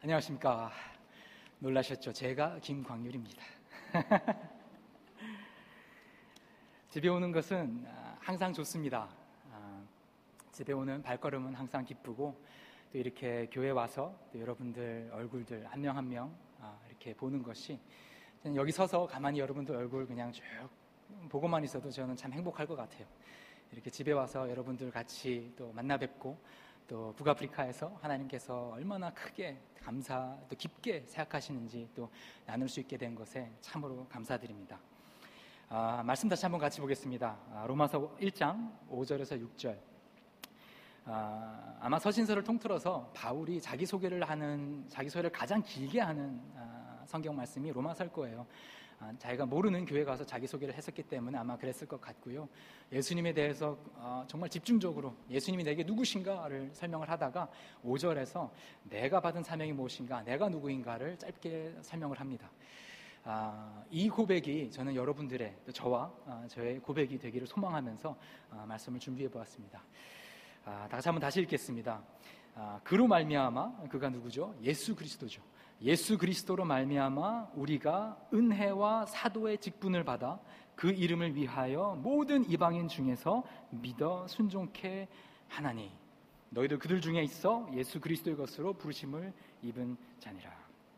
안녕하십니까. 놀라셨죠? 제가 김광률입니다. 집에 오는 것은 항상 좋습니다. 집에 오는 발걸음은 항상 기쁘고, 또 이렇게 교회 와서 또 여러분들 얼굴들 한 명 한 명 이렇게 보는 것이, 저는 여기 서서 가만히 여러분들 얼굴 그냥 쭉 보고만 있어도 저는 참 행복할 것 같아요. 이렇게 집에 와서 여러분들 같이 또 만나 뵙고, 또 북아프리카에서 하나님께서 얼마나 크게 감사 또 깊게 생각하시는지 또 나눌 수 있게 된 것에 참으로 감사드립니다. 말씀 다시 한번 같이 보겠습니다. 로마서 1장 5절에서 6절. 아마 서신서를 통틀어서 바울이 자기소개를 가장 길게 하는 성경 말씀이 로마서일 거예요. 자기가 모르는 교회 가서 자기소개를 했었기 때문에 아마 그랬을 것 같고요. 예수님에 대해서 정말 집중적으로 예수님이 내게 누구신가를 설명을 하다가 5절에서 내가 받은 사명이 무엇인가, 내가 누구인가를 짧게 설명을 합니다. 이 고백이 저는 여러분들의, 저와 저의 고백이 되기를 소망하면서 말씀을 준비해 보았습니다. 다시 읽겠습니다. 그로 말미암아, 그가 누구죠? 예수 그리스도죠. 예수 그리스도로 말미암아 우리가 은혜와 사도의 직분을 받아 그 이름을 위하여 모든 이방인 중에서 믿어 순종케 하나니 너희도 그들 중에 있어 예수 그리스도의 것으로 부르심을 입은 자니라.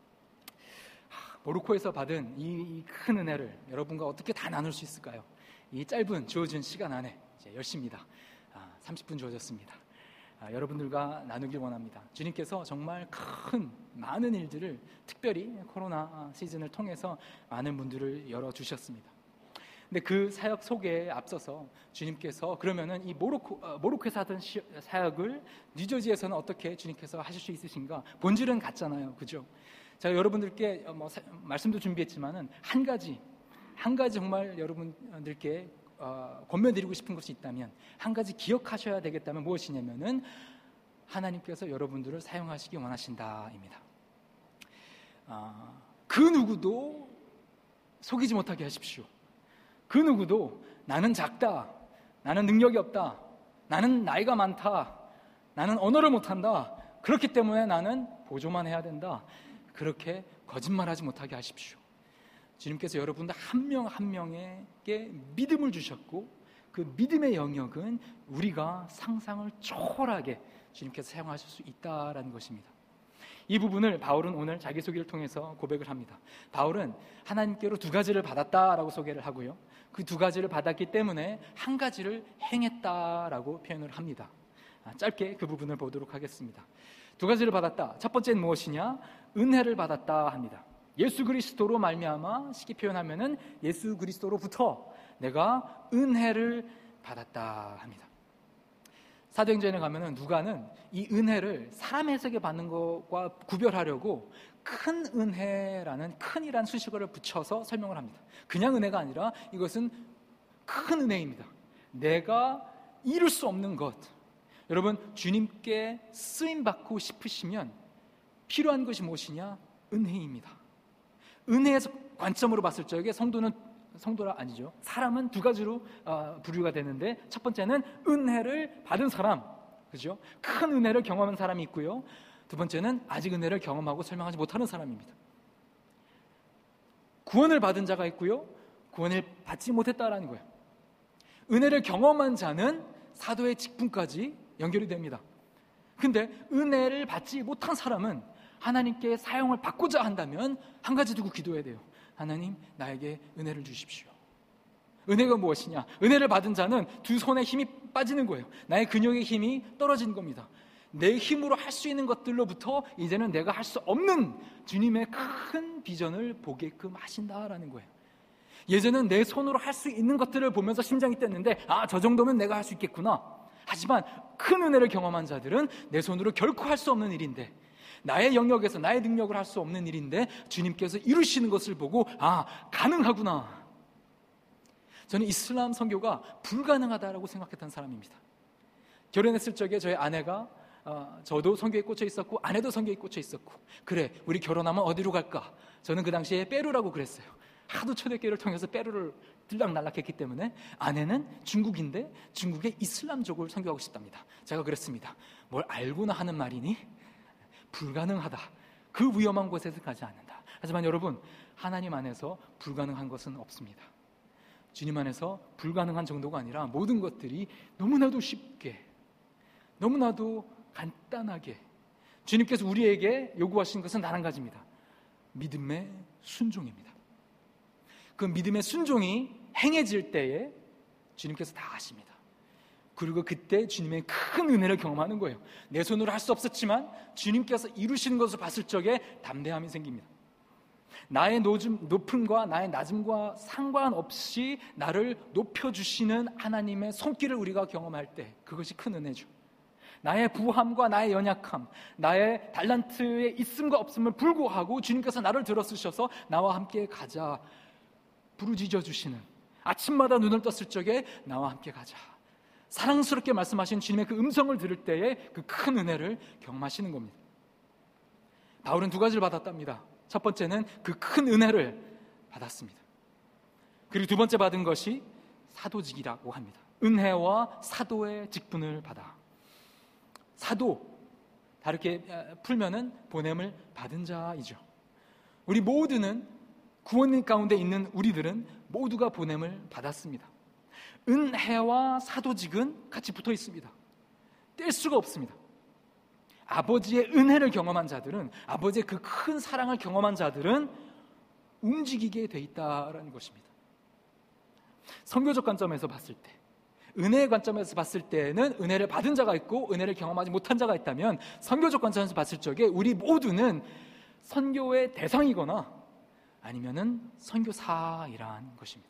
모로코에서 받은 이 큰 은혜를 여러분과 어떻게 다 나눌 수 있을까요? 이 짧은 주어진 시간 안에 이제 10시입니다. 30분 주어졌습니다. 여러분들과 나누길 원합니다. 주님께서 정말 많은 일들을, 특별히 코로나 시즌을 통해서 많은 분들을 열어주셨습니다. 근데 그 사역 소개에 앞서서 주님께서 그러면은 이 모로코에서 하던 사역을 뉴저지에서는 어떻게 주님께서 하실 수 있으신가? 본질은 같잖아요, 그죠? 제가 여러분들께 말씀도 준비했지만은 한 가지 정말 여러분들께 권면드리고 싶은 것이 있다면, 한 가지 기억하셔야 되겠다면 무엇이냐면은 하나님께서 여러분들을 사용하시기 원하신다입니다. 그 누구도 속이지 못하게 하십시오. 그 누구도 나는 작다, 나는 능력이 없다, 나는 나이가 많다, 나는 언어를 못한다, 그렇기 때문에 나는 보조만 해야 된다, 그렇게 거짓말하지 못하게 하십시오. 주님께서 여러분들 한 명 한 명에게 믿음을 주셨고, 그 믿음의 영역은 우리가 상상을 초월하게 주님께서 사용하실 수 있다라는 것입니다. 이 부분을 바울은 오늘 자기소개를 통해서 고백을 합니다. 바울은 하나님께로 2가지를 받았다라고 소개를 하고요, 그 2가지를 받았기 때문에 1가지를 행했다라고 표현을 합니다. 짧게 그 부분을 보도록 하겠습니다. 2가지를 받았다. 첫 번째는 무엇이냐? 은혜를 받았다 합니다. 예수 그리스도로 말미암아, 쉽게 표현하면은 예수 그리스도로부터 내가 은혜를 받았다 합니다. 사도행전에 가면은 누가는 이 은혜를 사람에게 받는 것과 구별하려고 큰 은혜라는 큰이라는 수식어를 붙여서 설명을 합니다. 그냥 은혜가 아니라 이것은 큰 은혜입니다. 내가 이룰 수 없는 것. 여러분, 주님께 쓰임받고 싶으시면 필요한 것이 무엇이냐? 은혜입니다. 은혜에서 관점으로 봤을 적에 사람은 2가지로 분류가 되는데, 첫 번째는 은혜를 받은 사람, 그죠? 큰 은혜를 경험한 사람이 있고요, 2번째는 아직 은혜를 경험하고 설명하지 못하는 사람입니다. 구원을 받은 자가 있고요, 구원을 받지 못했다라는 거예요. 은혜를 경험한 자는 사도의 직분까지 연결이 됩니다. 근데 은혜를 받지 못한 사람은 하나님께 사용을 받고자 한다면 1가지 두고 기도해야 돼요. 하나님, 나에게 은혜를 주십시오. 은혜가 무엇이냐? 은혜를 받은 자는 2 손에 힘이 빠지는 거예요. 나의 근육의 힘이 떨어지는 겁니다. 내 힘으로 할 수 있는 것들로부터 이제는 내가 할 수 없는 주님의 큰 비전을 보게끔 하신다라는 거예요. 예전엔 내 손으로 할 수 있는 것들을 보면서 심장이 뛰었는데, 저 정도면 내가 할 수 있겠구나. 하지만 큰 은혜를 경험한 자들은 내 손으로 결코 할 수 없는 일인데, 나의 영역에서 나의 능력을 할 수 없는 일인데 주님께서 이루시는 것을 보고 가능하구나. 저는 이슬람 선교가 불가능하다라고 생각했던 사람입니다. 결혼했을 적에 저희 아내가 저도 선교에 꽂혀 있었고 아내도 선교에 꽂혀 있었고, 그래 우리 결혼하면 어디로 갈까? 저는 그 당시에 페루라고 그랬어요. 하도 초대교회를 통해서 페루를 들락날락했기 때문에 아내는 중국인데 중국의 이슬람족을 선교하고 싶답니다. 제가 그랬습니다. 뭘 알고나 하는 말이니? 불가능하다. 그 위험한 곳에서 가지 않는다. 하지만 여러분, 하나님 안에서 불가능한 것은 없습니다. 주님 안에서 불가능한 정도가 아니라 모든 것들이 너무나도 쉽게, 너무나도 간단하게 주님께서 우리에게 요구하신 것은 단 한 가지입니다. 믿음의 순종입니다. 그 믿음의 순종이 행해질 때에 주님께서 다 하십니다. 그리고 그때 주님의 큰 은혜를 경험하는 거예요. 내 손으로 할 수 없었지만 주님께서 이루시는 것을 봤을 적에 담대함이 생깁니다. 나의 높음과 나의 낮음과 상관없이 나를 높여주시는 하나님의 손길을 우리가 경험할 때 그것이 큰 은혜죠. 나의 부함과 나의 연약함, 나의 달란트의 있음과 없음을 불구하고 주님께서 나를 들어쓰셔서 나와 함께 가자 부르짖어 주시는, 아침마다 눈을 떴을 적에 나와 함께 가자 사랑스럽게 말씀하신 주님의 그 음성을 들을 때에 그 큰 은혜를 경험하시는 겁니다. 바울은 두 가지를 받았답니다. 첫 번째는 그 큰 은혜를 받았습니다. 그리고 두 번째 받은 것이 사도직이라고 합니다. 은혜와 사도의 직분을 받아. 사도, 다르게 풀면은 보냄을 받은 자이죠. 우리 모두는 구원 가운데 있는 우리들은 모두가 보냄을 받았습니다. 은혜와 사도직은 같이 붙어 있습니다. 뗄 수가 없습니다. 아버지의 은혜를 경험한 자들은, 아버지의 그 큰 사랑을 경험한 자들은 움직이게 돼 있다라는 것입니다. 선교적 관점에서 봤을 때, 은혜의 관점에서 봤을 때는 은혜를 받은 자가 있고 은혜를 경험하지 못한 자가 있다면, 선교적 관점에서 봤을 적에 우리 모두는 선교의 대상이거나 아니면은 선교사이란 것입니다.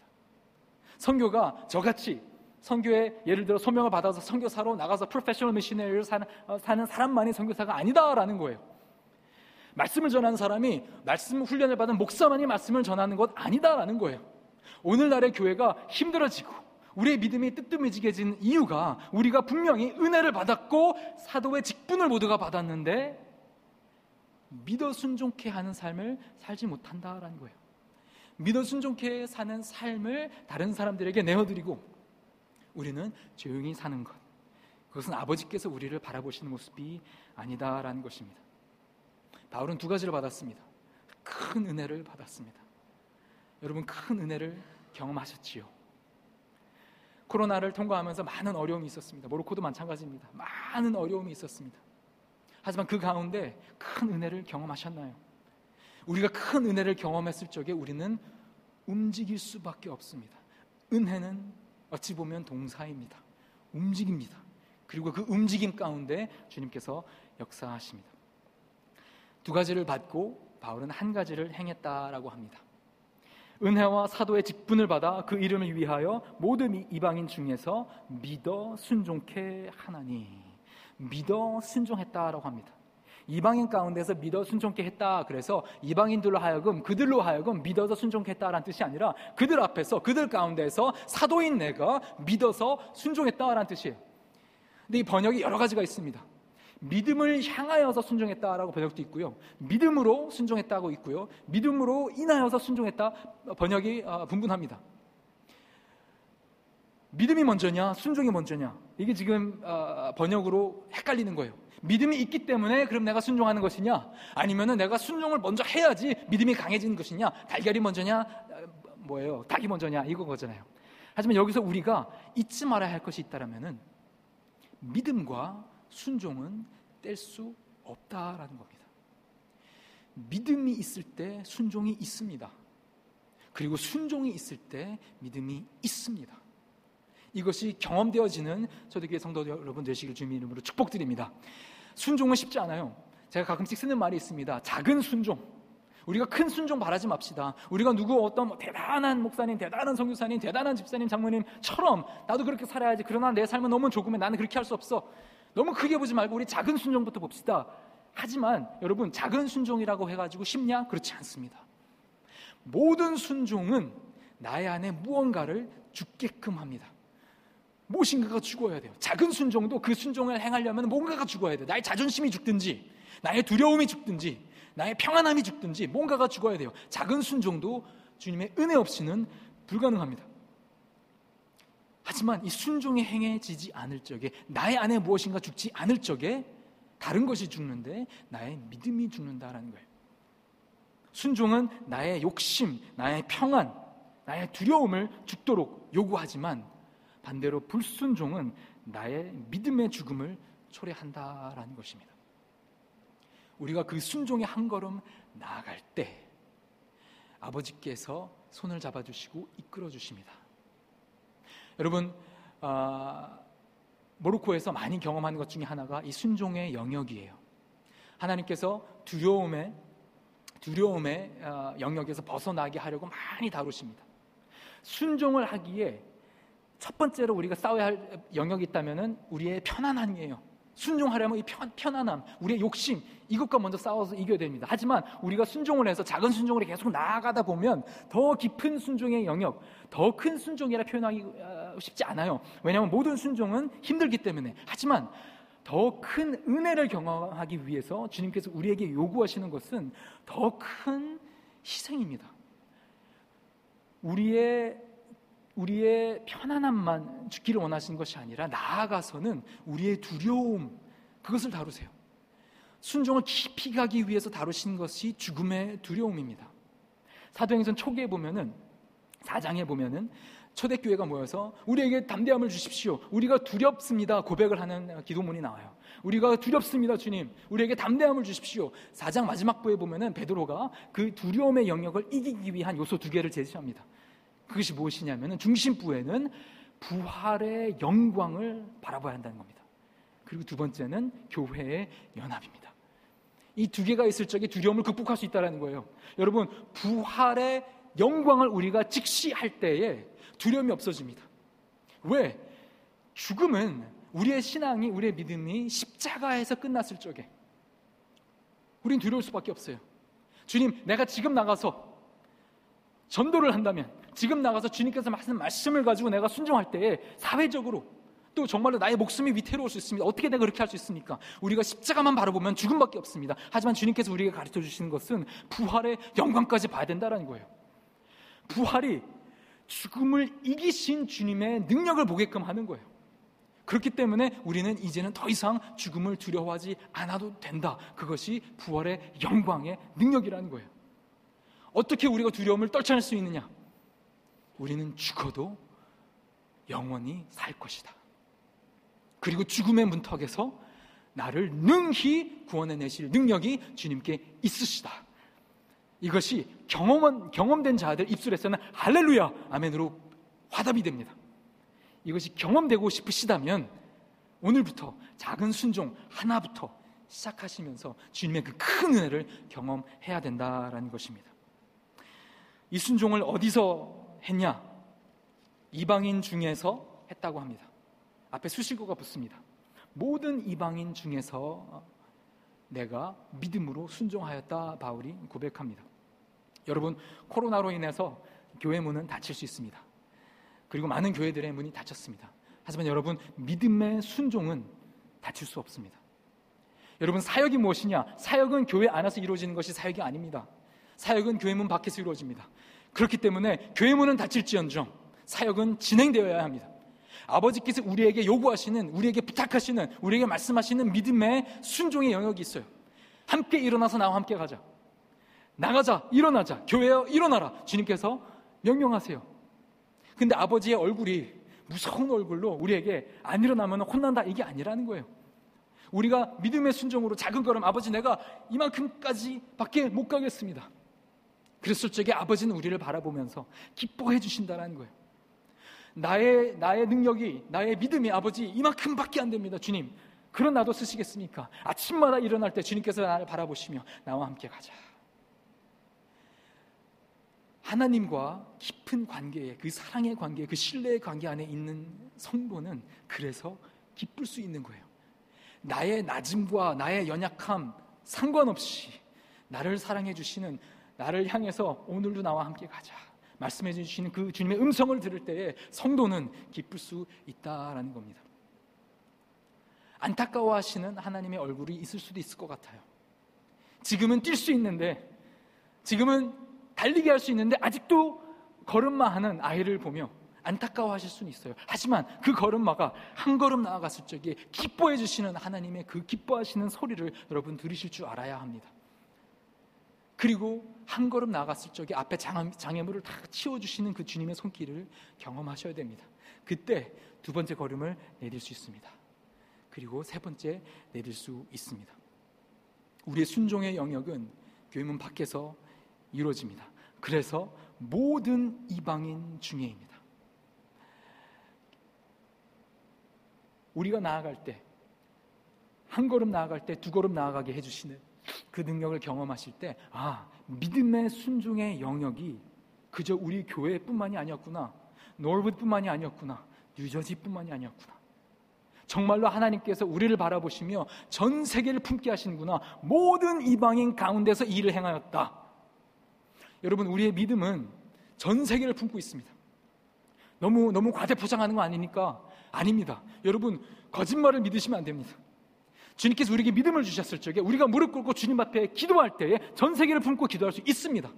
선교가 저같이 선교에 예를 들어 소명을 받아서 선교사로 나가서 프로페셔널 미셔너리를 사는 사람만이 선교사가 아니다라는 거예요. 말씀을 전하는 사람이 말씀 훈련을 받은 목사만이 말씀을 전하는 것 아니다라는 거예요. 오늘날의 교회가 힘들어지고 우리의 믿음이 뜨뜻해지게 이유가 우리가 분명히 은혜를 받았고 사도의 직분을 모두가 받았는데 믿어 순종케 하는 삶을 살지 못한다라는 거예요. 믿어 순종케 사는 삶을 다른 사람들에게 내어드리고 우리는 조용히 사는 것, 그것은 아버지께서 우리를 바라보시는 모습이 아니다라는 것입니다. 바울은 두 가지를 받았습니다. 큰 은혜를 받았습니다. 여러분, 큰 은혜를 경험하셨지요? 코로나를 통과하면서 많은 어려움이 있었습니다. 모로코도 마찬가지입니다. 많은 어려움이 있었습니다. 하지만 그 가운데 큰 은혜를 경험하셨나요? 우리가 큰 은혜를 경험했을 적에 우리는 움직일 수밖에 없습니다. 은혜는 어찌 보면 동사입니다. 움직입니다. 그리고 그 움직임 가운데 주님께서 역사하십니다. 두 가지를 받고 바울은 한 가지를 행했다라고 합니다. 은혜와 사도의 직분을 받아 그 이름을 위하여 모든 이방인 중에서 믿어 순종케 하나니. 믿어 순종했다라고 합니다. 이방인 가운데서 믿어 순종케 했다. 그래서 이방인들로 하여금, 그들로 하여금 믿어서 순종케 했다라는 뜻이 아니라 그들 앞에서, 그들 가운데서 사도인 내가 믿어서 순종했다라는 뜻이에요. 근데 이 번역이 여러 가지가 있습니다. 믿음을 향하여서 순종했다라고 번역도 있고요, 믿음으로 순종했다고 있고요, 믿음으로 인하여서 순종했다 번역이 분분합니다. 믿음이 먼저냐 순종이 먼저냐, 이게 지금 번역으로 헷갈리는 거예요. 믿음이 있기 때문에 그럼 내가 순종하는 것이냐, 아니면은 내가 순종을 먼저 해야지 믿음이 강해지는 것이냐, 달걀이 먼저냐 뭐예요, 닭이 먼저냐, 이거 거잖아요. 하지만 여기서 우리가 잊지 말아야 할 것이 있다라면은 믿음과 순종은 뗄 수 없다라는 겁니다. 믿음이 있을 때 순종이 있습니다. 그리고 순종이 있을 때 믿음이 있습니다. 이것이 경험되어지는 초대교회 성도 여러분 되시길 주님의 이름으로 축복드립니다. 순종은 쉽지 않아요. 제가 가끔씩 쓰는 말이 있습니다. 작은 순종. 우리가 큰 순종 바라지 맙시다. 우리가 누구 어떤 대단한 목사님, 대단한 선교사님, 대단한 집사님, 장모님처럼 나도 그렇게 살아야지. 그러나 내 삶은 너무 조그매, 나는 그렇게 할 수 없어. 너무 크게 보지 말고 우리 작은 순종부터 봅시다. 하지만 여러분, 작은 순종이라고 해가지고 쉽냐? 그렇지 않습니다. 모든 순종은 나의 안에 무언가를 죽게끔 합니다. 무엇인가가 죽어야 돼요. 작은 순종도 그 순종을 행하려면 뭔가가 죽어야 돼요. 나의 자존심이 죽든지, 나의 두려움이 죽든지, 나의 평안함이 죽든지 뭔가가 죽어야 돼요. 작은 순종도 주님의 은혜 없이는 불가능합니다. 하지만 이 순종이 행해지지 않을 적에, 나의 안에 무엇인가 죽지 않을 적에 다른 것이 죽는데 나의 믿음이 죽는다라는 거예요. 순종은 나의 욕심, 나의 평안, 나의 두려움을 죽도록 요구하지만 반대로 불순종은 나의 믿음의 죽음을 초래한다라는 것입니다. 우리가 그 순종의 한 걸음 나아갈 때 아버지께서 손을 잡아주시고 이끌어주십니다. 여러분, 모로코에서 많이 경험하는 것 중에 하나가 이 순종의 영역이에요. 하나님께서 두려움의 영역에서 벗어나게 하려고 많이 다루십니다. 순종을 하기에 첫 번째로 우리가 싸워야 할 영역이 있다면 우리의 편안함이에요. 순종하려면 이 편안함, 우리의 욕심, 이것과 먼저 싸워서 이겨야 됩니다. 하지만 우리가 순종을 해서 작은 순종으로 계속 나아가다 보면 더 깊은 순종의 영역, 더 큰 순종이라 표현하기 쉽지 않아요. 왜냐하면 모든 순종은 힘들기 때문에. 하지만 더 큰 은혜를 경험하기 위해서 주님께서 우리에게 요구하시는 것은 더 큰 희생입니다. 우리의 편안함만 주기를 원하시는 것이 아니라 나아가서는 우리의 두려움, 그것을 다루세요. 순종을 깊이 가기 위해서 다루시는 것이 죽음의 두려움입니다. 사도행전 초기에 보면은 4장에 보면은 초대교회가 모여서 우리에게 담대함을 주십시오, 우리가 두렵습니다 고백을 하는 기도문이 나와요. 우리가 두렵습니다 주님, 우리에게 담대함을 주십시오. 4장 마지막 부에 보면은 베드로가 그 두려움의 영역을 이기기 위한 요소 2개를 제시합니다. 그것이 무엇이냐면은 중심부에는 부활의 영광을 바라봐야 한다는 겁니다. 그리고 두 번째는 교회의 연합입니다. 이 2개가 있을 적에 두려움을 극복할 수 있다는 거예요. 여러분, 부활의 영광을 우리가 직시할 때에 두려움이 없어집니다. 왜? 죽음은 우리의 신앙이, 우리의 믿음이 십자가에서 끝났을 적에 우린 두려울 수밖에 없어요. 주님, 내가 지금 나가서 전도를 한다면, 지금 나가서 주님께서 하시는 말씀을 가지고 내가 순종할 때에 사회적으로 또 정말로 나의 목숨이 위태로울 수 있습니다. 어떻게 내가 그렇게 할 수 있습니까? 우리가 십자가만 바라보면 죽음밖에 없습니다. 하지만 주님께서 우리에게 가르쳐 주시는 것은 부활의 영광까지 봐야 된다는 거예요. 부활이 죽음을 이기신 주님의 능력을 보게끔 하는 거예요. 그렇기 때문에 우리는 이제는 더 이상 죽음을 두려워하지 않아도 된다. 그것이 부활의 영광의 능력이라는 거예요. 어떻게 우리가 두려움을 떨쳐낼 수 있느냐? 우리는 죽어도 영원히 살 것이다. 그리고 죽음의 문턱에서 나를 능히 구원해내실 능력이 주님께 있으시다. 이것이 경험된 자들 입술에서는 할렐루야, 아멘으로 화답이 됩니다. 이것이 경험되고 싶으시다면 오늘부터 작은 순종 하나부터 시작하시면서 주님의 그 큰 은혜를 경험해야 된다라는 것입니다. 이 순종을 어디서 했냐? 이방인 중에서 했다고 합니다. 앞에 수식어가 붙습니다. 모든 이방인 중에서 내가 믿음으로 순종하였다, 바울이 고백합니다. 여러분, 코로나로 인해서 교회 문은 닫힐 수 있습니다. 그리고 많은 교회들의 문이 닫혔습니다. 하지만 여러분, 믿음의 순종은 닫힐 수 없습니다. 여러분, 사역이 무엇이냐? 사역은 교회 안에서 이루어지는 것이 사역이 아닙니다. 사역은 교회 문 밖에서 이루어집니다. 그렇기 때문에 교회 문은 닫힐지언정 사역은 진행되어야 합니다. 아버지께서 우리에게 요구하시는, 우리에게 부탁하시는, 우리에게 말씀하시는 믿음의 순종의 영역이 있어요. 함께 일어나서 나와 함께 가자, 나가자, 일어나자, 교회여 일어나라, 주님께서 명령하세요. 근데 아버지의 얼굴이 무서운 얼굴로 우리에게 안 일어나면 혼난다, 이게 아니라는 거예요. 우리가 믿음의 순종으로 작은 걸음, 아버지 내가 이만큼까지 밖에 못 가겠습니다. 그랬을 적에 아버지는 우리를 바라보면서 기뻐해 주신다는 거예요. 나의 능력이, 나의 믿음이 아버지 이만큼밖에 안 됩니다. 주님, 그런 나도 쓰시겠습니까? 아침마다 일어날 때 주님께서 나를 바라보시며 나와 함께 가자. 하나님과 깊은 관계에, 그 사랑의 관계, 그 신뢰의 관계 안에 있는 성도는 그래서 기쁠 수 있는 거예요. 나의 낮음과 나의 연약함 상관없이 나를 사랑해 주시는, 나를 향해서 오늘도 나와 함께 가자 말씀해 주시는 그 주님의 음성을 들을 때에 성도는 기쁠 수 있다라는 겁니다. 안타까워하시는 하나님의 얼굴이 있을 수도 있을 것 같아요. 지금은 뛸 수 있는데, 지금은 달리게 할 수 있는데 아직도 걸음마 하는 아이를 보며 안타까워하실 수는 있어요. 하지만 그 걸음마가 한 걸음 나아갔을 적에 기뻐해 주시는 하나님의 그 기뻐하시는 소리를 여러분 들으실 줄 알아야 합니다. 그리고 한 걸음 나아갔을 적에 앞에 장애물을 다 치워주시는 그 주님의 손길을 경험하셔야 됩니다. 그때 두 번째 걸음을 내딜 수 있습니다. 그리고 세 번째 내딜 수 있습니다. 우리의 순종의 영역은 교회문 밖에서 이루어집니다. 그래서 모든 이방인 중에입니다. 우리가 나아갈 때, 한 걸음 나아갈 때 두 걸음 나아가게 해주시는 그 능력을 경험하실 때, 믿음의 순종의 영역이 그저 우리 교회뿐만이 아니었구나, 노르우드뿐만이 아니었구나, 뉴저지뿐만이 아니었구나. 정말로 하나님께서 우리를 바라보시며 전 세계를 품게 하시는구나. 모든 이방인 가운데서 이 일을 행하였다. 여러분, 우리의 믿음은 전 세계를 품고 있습니다. 너무 과대포장하는 거 아니니까. 아닙니다. 여러분, 거짓말을 믿으시면 안 됩니다. 주님께서 우리에게 믿음을 주셨을 적에 우리가 무릎 꿇고 주님 앞에 기도할 때에 전 세계를 품고 기도할 수 있습니다.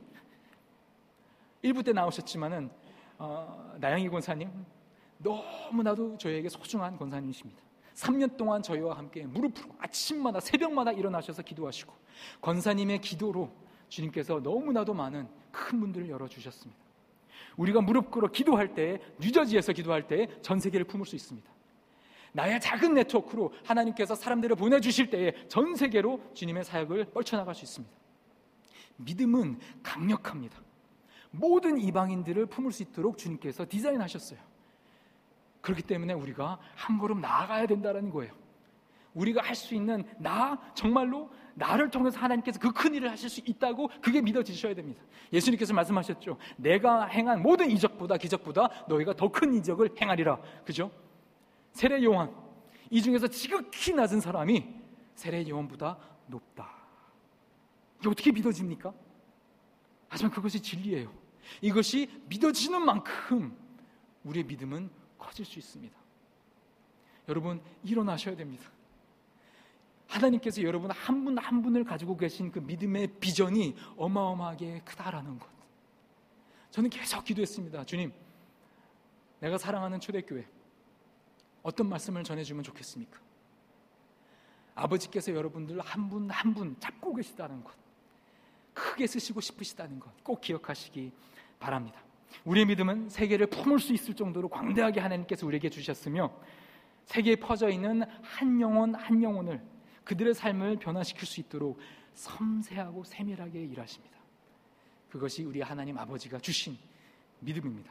1부 때 나오셨지만은 나영희 권사님, 너무나도 저희에게 소중한 권사님이십니다. 3년 동안 저희와 함께 무릎으로 아침마다 새벽마다 일어나셔서 기도하시고, 권사님의 기도로 주님께서 너무나도 많은 큰 문들을 열어주셨습니다. 우리가 무릎 꿇어 기도할 때, 뉴저지에서 기도할 때 전 세계를 품을 수 있습니다. 나의 작은 네트워크로 하나님께서 사람들을 보내주실 때에 전 세계로 주님의 사역을 펼쳐나갈 수 있습니다. 믿음은 강력합니다. 모든 이방인들을 품을 수 있도록 주님께서 디자인하셨어요. 그렇기 때문에 우리가 한 걸음 나아가야 된다는 거예요. 우리가 할 수 있는 정말로 나를 통해서 하나님께서 그 큰 일을 하실 수 있다고, 그게 믿어지셔야 됩니다. 예수님께서 말씀하셨죠. 내가 행한 모든 기적보다 너희가 더 큰 이적을 행하리라. 그죠? 세례 요한, 이 중에서 지극히 낮은 사람이 세례 요한보다 높다. 이게 어떻게 믿어집니까? 하지만 그것이 진리예요. 이것이 믿어지는 만큼 우리의 믿음은 커질 수 있습니다. 여러분, 일어나셔야 됩니다. 하나님께서 여러분 한 분 한 분을 가지고 계신 그 믿음의 비전이 어마어마하게 크다라는 것. 저는 계속 기도했습니다. 주님, 내가 사랑하는 초대교회 어떤 말씀을 전해주면 좋겠습니까? 아버지께서 여러분들 한 분 한 분 잡고 계시다는 것, 크게 쓰시고 싶으시다는 것 꼭 기억하시기 바랍니다. 우리의 믿음은 세계를 품을 수 있을 정도로 광대하게 하나님께서 우리에게 주셨으며, 세계에 퍼져 있는 한 영혼 한 영혼을, 그들의 삶을 변화시킬 수 있도록 섬세하고 세밀하게 일하십니다. 그것이 우리 하나님 아버지가 주신 믿음입니다.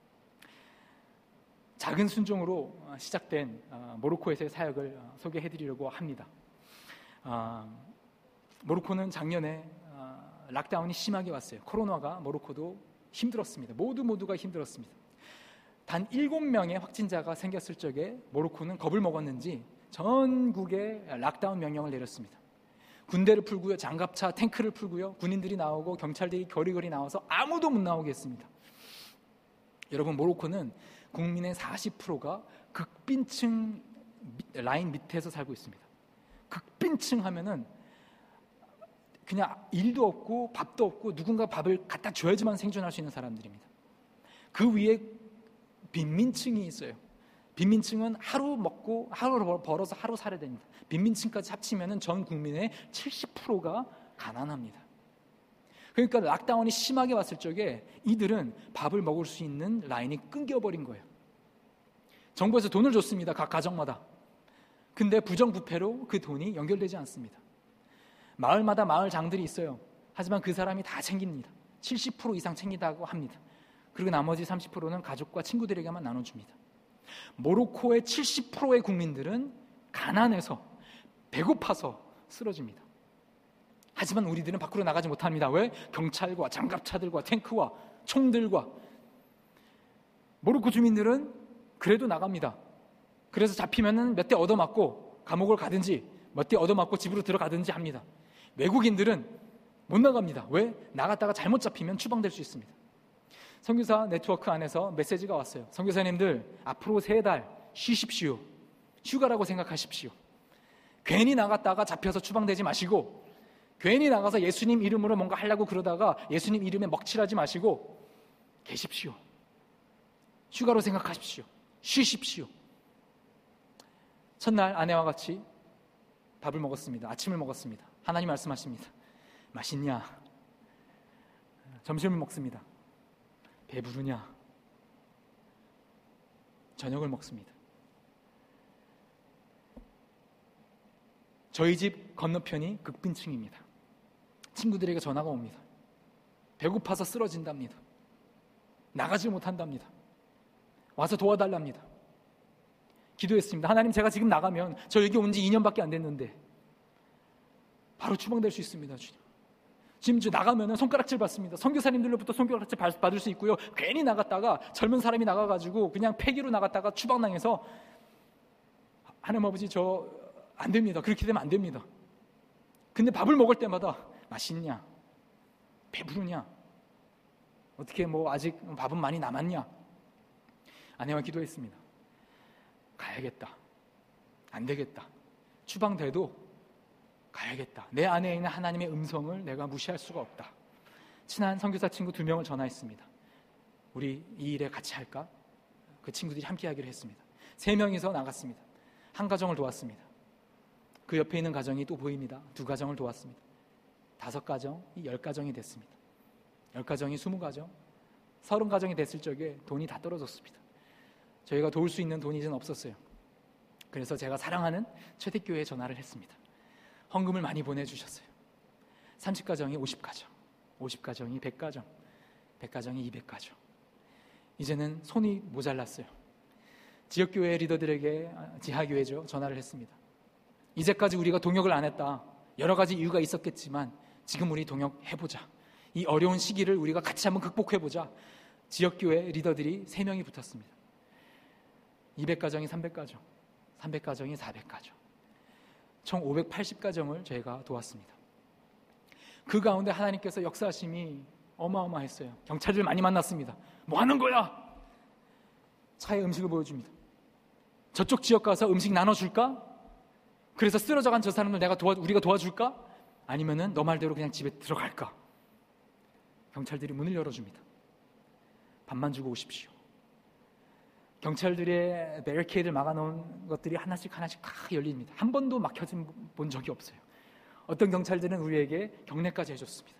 작은 순종으로 시작된 모로코에서의 사역을 소개해드리려고 합니다. 모로코는 작년에 락다운이 심하게 왔어요. 코로나가 모로코도 힘들었습니다. 모두가 힘들었습니다. 단 7명의 확진자가 생겼을 적에 모로코는 겁을 먹었는지 전국에 락다운 명령을 내렸습니다. 군대를 풀고요, 장갑차, 탱크를 풀고요, 군인들이 나오고 경찰들이 거리거리 나와서 아무도 못 나오게 했습니다. 여러분, 모로코는 국민의 40%가 극빈층 라인 밑에서 살고 있습니다. 극빈층 하면은 그냥 일도 없고 밥도 없고 누군가 밥을 갖다 줘야지만 생존할 수 있는 사람들입니다. 그 위에 빈민층이 있어요. 빈민층은 하루 먹고 하루 벌어서 하루 살아야 됩니다. 빈민층까지 합치면 전 국민의 70%가 가난합니다. 그러니까 락다운이 심하게 왔을 적에 이들은 밥을 먹을 수 있는 라인이 끊겨버린 거예요. 정부에서 돈을 줬습니다. 각 가정마다. 근데 부정부패로 그 돈이 연결되지 않습니다. 마을마다 마을장들이 있어요. 하지만 그 사람이 다 챙깁니다. 70% 이상 챙기다고 합니다. 그리고 나머지 30%는 가족과 친구들에게만 나눠줍니다. 모로코의 70%의 국민들은 가난해서, 배고파서 쓰러집니다. 하지만 우리들은 밖으로 나가지 못합니다. 왜? 경찰과 장갑차들과 탱크와 총들과. 모로코 주민들은 그래도 나갑니다. 그래서 잡히면 몇 대 얻어맞고 감옥을 가든지 몇 대 얻어맞고 집으로 들어가든지 합니다. 외국인들은 못 나갑니다. 왜? 나갔다가 잘못 잡히면 추방될 수 있습니다. 선교사 네트워크 안에서 메시지가 왔어요. 선교사님들, 앞으로 3달 쉬십시오. 휴가라고 생각하십시오. 괜히 나갔다가 잡혀서 추방되지 마시고, 괜히 나가서 예수님 이름으로 뭔가 하려고 그러다가 예수님 이름에 먹칠하지 마시고 계십시오. 휴가로 생각하십시오. 쉬십시오. 첫날 아내와 같이 밥을 먹었습니다. 아침을 먹었습니다. 하나님 말씀하십니다. 맛있냐? 점심을 먹습니다. 배부르냐? 저녁을 먹습니다. 저희 집 건너편이 극빈층입니다. 친구들에게 전화가 옵니다. 배고파서 쓰러진답니다. 나가지 못한답니다. 와서 도와달랍니다. 기도했습니다. 하나님, 제가 지금 나가면 저 여기 온 지 2년밖에 안 됐는데 바로 추방될 수 있습니다. 주님. 지금 나가면 손가락질 받습니다. 선교사님들로부터 손가락질 받을 수 있고요. 괜히 나갔다가 젊은 사람이 나가가지고 그냥 폐기로 나갔다가 추방당해서 하나님 아버지 저 안 됩니다. 그렇게 되면 안 됩니다. 근데 밥을 먹을 때마다 맛있냐? 배부르냐? 어떻게 뭐 아직 밥은 많이 남았냐? 아내와 기도했습니다. 가야겠다. 안 되겠다. 추방돼도 가야겠다. 내 안에 있는 하나님의 음성을 내가 무시할 수가 없다. 친한 선교사 친구 2명을 전화했습니다. 우리 이 일에 같이 할까? 그 친구들이 함께 하기로 했습니다. 3명이서 나갔습니다. 한 가정을 도왔습니다. 그 옆에 있는 가정이 또 보입니다. 2가정을 도왔습니다. 5가정이 10가정이 됐습니다. 10가정이 20가정, 30가정이 됐을 적에 돈이 다 떨어졌습니다. 저희가 도울 수 있는 돈이 이제는 없었어요. 그래서 제가 사랑하는 최대교회에 전화를 했습니다. 헌금을 많이 보내주셨어요. 30가정이 50가정, 50가정이 100가정, 100가정이 200가정. 이제는 손이 모자랐어요. 지역교회 리더들에게, 지하교회죠, 전화를 했습니다. 이제까지 우리가 동역을 안 했다. 여러 가지 이유가 있었겠지만 지금 우리 동역해보자. 이 어려운 시기를 우리가 같이 한번 극복해보자. 지역교회 리더들이 3명이 붙었습니다. 200가정이 300가정, 300가정이 400가정, 총 580가정을 저희가 도왔습니다. 그 가운데 하나님께서 역사하심이 어마어마했어요. 경찰들 많이 만났습니다. 뭐 하는 거야? 차에 음식을 보여줍니다. 저쪽 지역 가서 음식 나눠줄까? 그래서 쓰러져간 저 사람들 우리가 도와줄까? 아니면은 너 말대로 그냥 집에 들어갈까? 경찰들이 문을 열어줍니다. 밥만 주고 오십시오. 경찰들의 베리케이드를 막아놓은 것들이 하나씩 다 열립니다. 한 번도 막혀진 본 적이 없어요. 어떤 경찰들은 우리에게 경례까지 해줬습니다.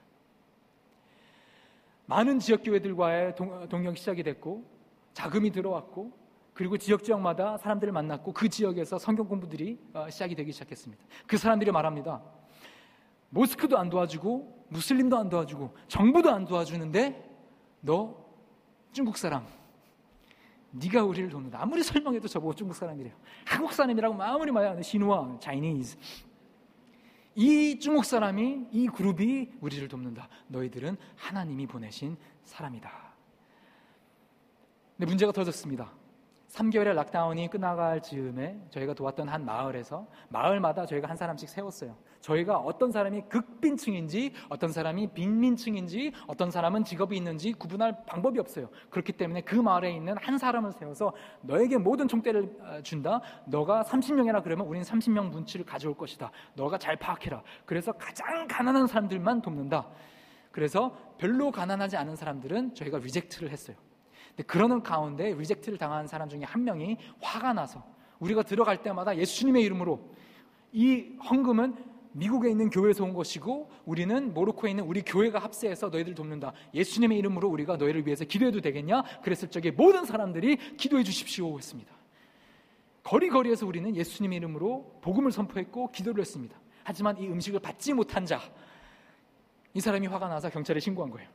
많은 지역교회들과의 동역이 시작이 됐고 자금이 들어왔고 그리고 지역마다 사람들을 만났고 그 지역에서 성경 공부들이 시작이 되기 시작했습니다. 그 사람들이 말합니다. 모스크도 안 도와주고 무슬림도 안 도와주고 정부도 안 도와주는데 너 중국 사람, 네가 우리를 돕는다. 아무리 설명해도 저보고 중국 사람이래요. 한국 사람이라고 아무리 말해도 시누아, 차이니즈. 이 중국 사람이, 이 그룹이 우리를 돕는다. 너희들은 하나님이 보내신 사람이다. 근데 문제가 터졌습니다. 3개월의 락다운이 끝나갈 즈음에 저희가 도왔던 한 마을에서 마을마다 저희가 한 사람씩 세웠어요. 저희가 어떤 사람이 극빈층인지 어떤 사람이 빈민층인지 어떤 사람은 직업이 있는지 구분할 방법이 없어요. 그렇기 때문에 그 마을에 있는 한 사람을 세워서 너에게 모든 총대를 준다. 너가 30명이라 그러면 우리는 30명 문치를 가져올 것이다. 너가 잘 파악해라. 그래서 가장 가난한 사람들만 돕는다. 그래서 별로 가난하지 않은 사람들은 저희가 리젝트를 했어요. 근데 그러는 가운데 리젝트를 당한 사람 중에 한 명이 화가 나서 우리가 들어갈 때마다 예수님의 이름으로 이 헌금은 미국에 있는 교회에서 온 것이고 우리는 모로코에 있는 우리 교회가 합세해서 너희들 돕는다. 예수님의 이름으로 우리가 너희를 위해서 기도해도 되겠냐? 그랬을 적에 모든 사람들이 기도해 주십시오 했습니다. 거리거리에서 우리는 예수님의 이름으로 복음을 선포했고 기도를 했습니다. 하지만 이 음식을 받지 못한 자, 이 사람이 화가 나서 경찰에 신고한 거예요.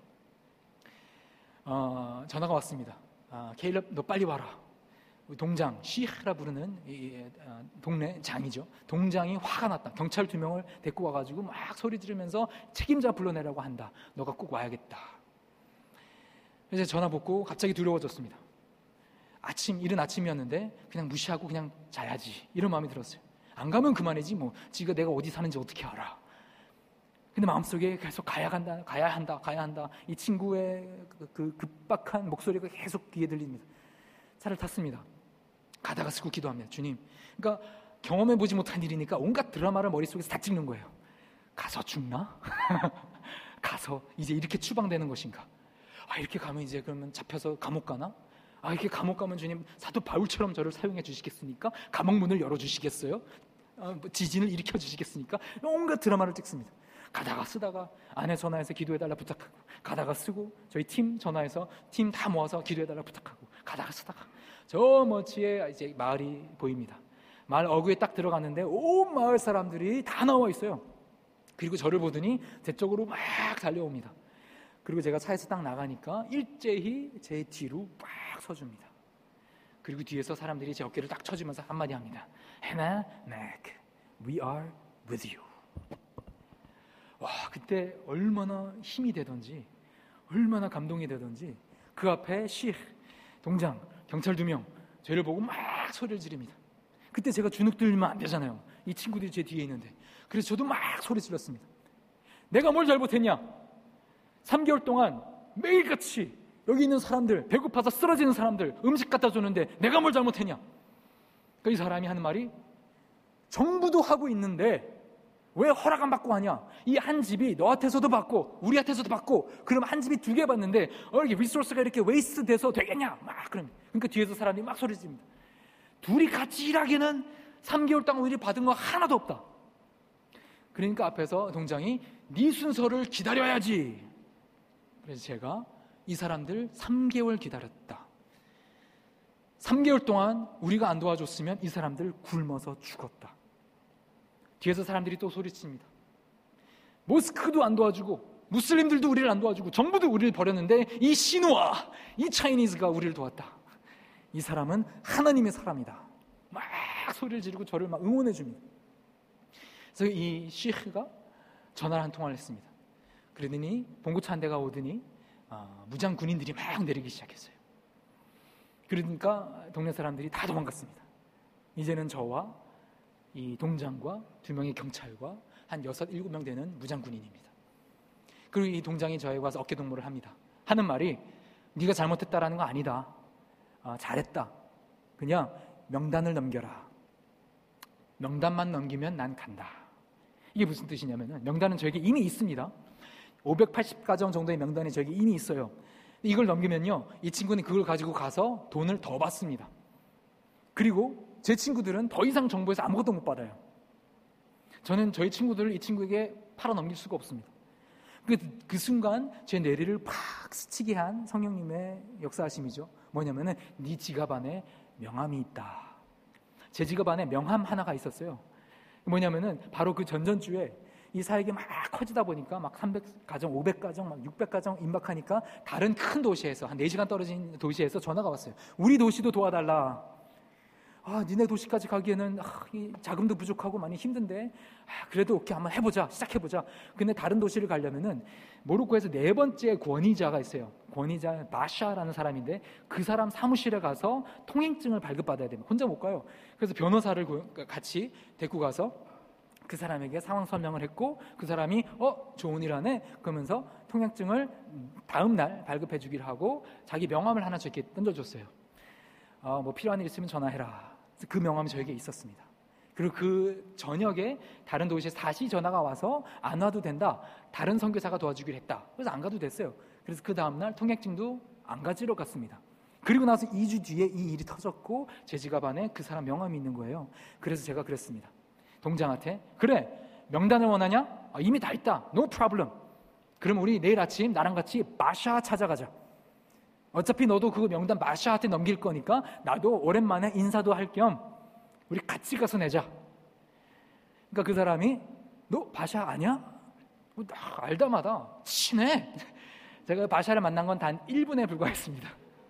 전화가 왔습니다. 케일럽 너 빨리 와라. 동장, 시흐라 부르는 동네 장이죠. 동장이 화가 났다. 경찰 2명을 데리고 와가지고 막 소리 지르면서 책임자 불러내라고 한다. 너가 꼭 와야겠다. 그래서 전화 받고 갑자기 두려워졌습니다. 이른 아침이었는데 그냥 무시하고 그냥 자야지 이런 마음이 들었어요. 안 가면 그만이지 뭐 지가 내가 어디 사는지 어떻게 알아. 근데 마음속에 계속 가야 한다. 이 친구의 그 급박한 목소리가 계속 귀에 들립니다. 차를 탔습니다. 가다가 스고 기도합니다. 주님, 그러니까 경험해보지 못한 일이니까 온갖 드라마를 머릿속에서 다 찍는 거예요. 가서 죽나? 가서 이제 이렇게 추방되는 것인가? 이렇게 가면 이제 그러면 잡혀서 감옥 가나? 이렇게 감옥 가면 주님 사도 바울처럼 저를 사용해 주시겠습니까? 감옥 문을 열어주시겠어요? 지진을 일으켜 주시겠습니까? 온갖 드라마를 찍습니다. 가다가 쓰다가 아내 전화해서 기도해달라 부탁하고, 가다가 쓰고, 저희 팀 전화해서 팀 다 모아서 기도해달라 부탁하고, 가다가 쓰다가 저 먼지에 이제 마을이 보입니다. 마을 어귀에 딱 들어갔는데 온 마을 사람들이 다 나와 있어요. 그리고 저를 보더니 제 쪽으로 막 달려옵니다. 그리고 제가 차에서 딱 나가니까 일제히 제 뒤로 막 서줍니다. 그리고 뒤에서 사람들이 제 어깨를 딱 쳐주면서 한마디 합니다. 해나, 맥, we are with you. 와, 그때 얼마나 힘이 되던지, 얼마나 감동이 되던지, 그 앞에 시խ, 동장, 경찰 2명 저를 보고 막 소리를 지릅니다. 그때 제가 주눅 들면 안 되잖아요. 이 친구들이 제 뒤에 있는데. 그래서 저도 막 소리 질렀습니다. 내가 뭘 잘못했냐? 3개월 동안 매일같이 여기 있는 사람들, 배고파서 쓰러지는 사람들 음식 갖다 줬는데 내가 뭘 잘못했냐? 그러니까 이 사람이 하는 말이, 정부도 하고 있는데 왜 허락 안 받고 하냐? 이 한 집이 너한테서도 받고 우리한테서도 받고, 그럼 한 집이 2개 받는데 이렇게 리소스가 이렇게 웨이스트 돼서 되겠냐? 막 그러니까 뒤에서 사람이 막 소리 지릅니다. 둘이 같이 일하기는 3개월 동안 우리 받은 거 하나도 없다. 그러니까 앞에서 동장이 네 순서를 기다려야지. 그래서 제가 이 사람들 3개월 기다렸다. 3개월 동안 우리가 안 도와줬으면 이 사람들 굶어서 죽었다. 뒤에서 사람들이 또 소리칩니다. 모스크도 안 도와주고 무슬림들도 우리를 안 도와주고 정부도 우리를 버렸는데 이 시누아, 이 차이니즈가 우리를 도왔다. 이 사람은 하나님의 사람이다. 막 소리를 지르고 저를 막 응원해 줍니다. 그래서 이 시흐가 전화를 한 통화를 했습니다. 그러더니 봉고차 한 대가 오더니 무장 군인들이 막 내리기 시작했어요. 그러니까 동네 사람들이 다 도망갔습니다. 이제는 저와 이 동장과 2명의 경찰과 한 6, 7명 되는 무장 군인입니다. 그리고 이 동장이 저에게 와서 어깨동무를 합니다. 하는 말이, 네가 잘못했다라는 거 아니다. 잘했다. 그냥 명단을 넘겨라. 명단만 넘기면 난 간다. 이게 무슨 뜻이냐면은, 명단은 저에게 이미 있습니다. 580가정 정도의 명단이 저에게 이미 있어요. 이걸 넘기면요, 이 친구는 그걸 가지고 가서 돈을 더 받습니다. 그리고 제 친구들은 더 이상 정부에서 아무것도 못 받아요. 저는 저희 친구들을 이 친구에게 팔아넘길 수가 없습니다. 그 순간 제 뇌리를 팍 스치게 한 성령님의 역사하심이죠. 뭐냐면은, 네 지갑 안에 명함이 있다. 제 지갑 안에 명함 하나가 있었어요. 뭐냐면은 바로 그 전전주에 이 사역이 막 커지다 보니까 막 300가정, 500가정, 막 600가정 임박하니까 다른 큰 도시에서, 한 4시간 떨어진 도시에서 전화가 왔어요. 우리 도시도 도와달라. 니네 도시까지 가기에는 이 자금도 부족하고 많이 힘든데, 그래도 오케이, 한번 해보자, 시작해보자. 근데 다른 도시를 가려면은 모로코에서 4번째 권위자가 있어요. 권위자 마샤라는 사람인데, 그 사람 사무실에 가서 통행증을 발급받아야 됩니다. 혼자 못 가요. 그래서 변호사를 같이 데리고 가서 그 사람에게 상황 설명을 했고, 그 사람이 좋은 일 하네 그러면서 통행증을 다음 날 발급해 주기로 하고 자기 명함을 하나 저렇게 던져줬어요. 뭐 필요한 일 있으면 전화해라. 그 명함이 저에게 있었습니다. 그리고 그 저녁에 다른 도시에서 다시 전화가 와서 안 와도 된다. 다른 선교사가 도와주기로 했다. 그래서 안 가도 됐어요. 그래서 그 다음날 통행증도 안 가지러 갔습니다. 그리고 나서 2주 뒤에 이 일이 터졌고 제 지갑 안에 그 사람 명함이 있는 거예요. 그래서 제가 그랬습니다. 동장한테, 그래, 명단을 원하냐? 이미 다 있다. No problem. 그럼 우리 내일 아침 나랑 같이 마샤 찾아가자. 어차피 너도 그 명단 마샤한테 넘길 거니까 나도 오랜만에 인사도 할 겸 우리 같이 가서 내자. 그러니까 그 사람이, 너 바샤 아냐? 알다마다 친해. 제가 바샤를 만난 건 단 1분에 불과했습니다.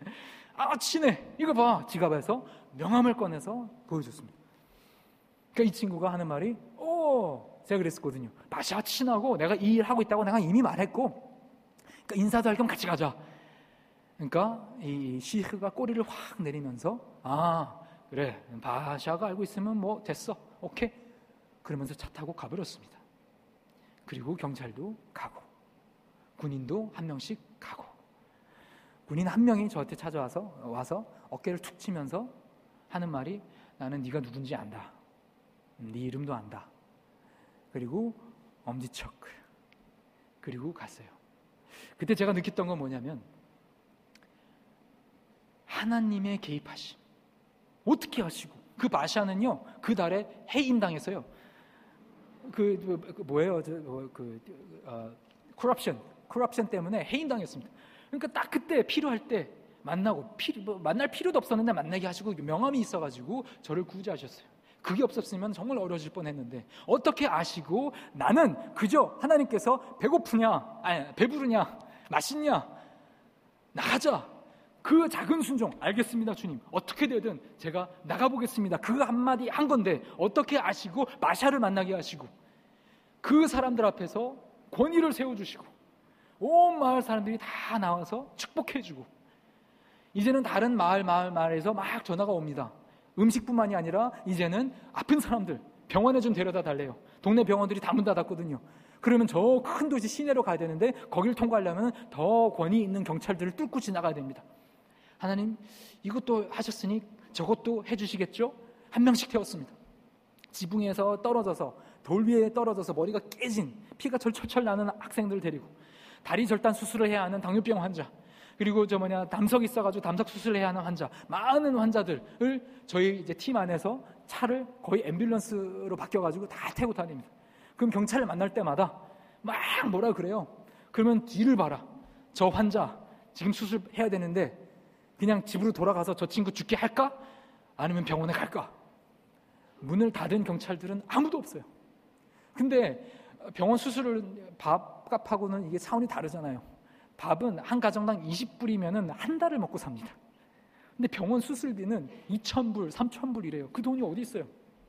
친해. 이거 봐. 지갑에서 명함을 꺼내서 보여줬습니다. 그러니까 이 친구가 하는 말이, 제가 그랬었거든요. 바샤 친하고 내가 이 일 하고 있다고 내가 이미 말했고, 그러니까 인사도 할 겸 같이 가자. 그러니까 이 시흐가 꼬리를 확 내리면서, 그래, 바샤가 알고 있으면 뭐 됐어, 오케이, 그러면서 차 타고 가버렸습니다. 그리고 경찰도 가고 군인도 한 명씩 가고, 군인 한 명이 저한테 와서 어깨를 툭 치면서 하는 말이, 나는 네가 누군지 안다. 네 이름도 안다. 그리고 엄지척. 그리고 갔어요. 그때 제가 느꼈던 건 뭐냐면, 하나님의 개입하심. 어떻게 하시고, 그 바샤는요 그 달에 해임당했어요. 뭐예요? 커럽션 때문에 해임당했습니다. 그러니까 딱 그때 필요할 때 만나고 만날 필요도 없었는데 만나게 하시고 명함이 있어가지고 저를 구제하셨어요. 그게 없었으면 정말 어려워질 뻔했는데 어떻게 아시고 나는 그저 하나님께서 배부르냐 맛있냐 나가자 그 작은 순종 알겠습니다 주님 어떻게 되든 제가 나가보겠습니다 그 한마디 한 건데 어떻게 아시고 마샤를 만나게 하시고 그 사람들 앞에서 권위를 세워주시고 온 마을 사람들이 다 나와서 축복해주고 이제는 다른 마을에서 막 전화가 옵니다. 음식뿐만이 아니라 이제는 아픈 사람들 병원에 좀 데려다 달래요. 동네 병원들이 다 문 닫았거든요. 그러면 저 큰 도시 시내로 가야 되는데 거길 통과하려면 더 권위 있는 경찰들을 뚫고 지나가야 됩니다. 하나님 이것도 하셨으니 저것도 해주시겠죠? 한 명씩 태웠습니다. 지붕에서 떨어져서 돌 위에 떨어져서 머리가 깨진 피가 철철철 나는 학생들 데리고 다리 절단 수술을 해야 하는 당뇨병 환자 그리고 담석 있어가지고 담석 수술을 해야 하는 환자 많은 환자들을 저희 이제 팀 안에서 차를 거의 앰뷸런스로 바뀌어가지고 다 태우고 다닙니다. 그럼 경찰을 만날 때마다 막 뭐라 그래요. 그러면 뒤를 봐라. 저 환자 지금 수술해야 되는데 그냥 집으로 돌아가서 저 친구 죽게 할까? 아니면 병원에 갈까? 문을 닫은 경찰들은 아무도 없어요. 근데 병원 수술을 밥값하고는 이게 차원이 다르잖아요. 밥은 한 가정당 20불이면 한 달을 먹고 삽니다. 근데 병원 수술비는 2,000불, 3,000불이래요. 그 돈이 어디 있어요?